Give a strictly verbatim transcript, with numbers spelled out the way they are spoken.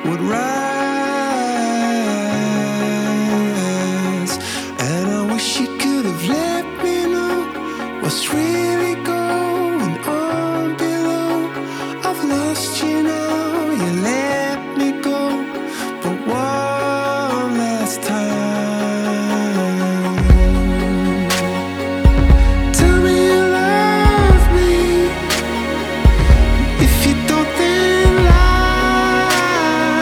would rise. And I wish you could have let me know what's real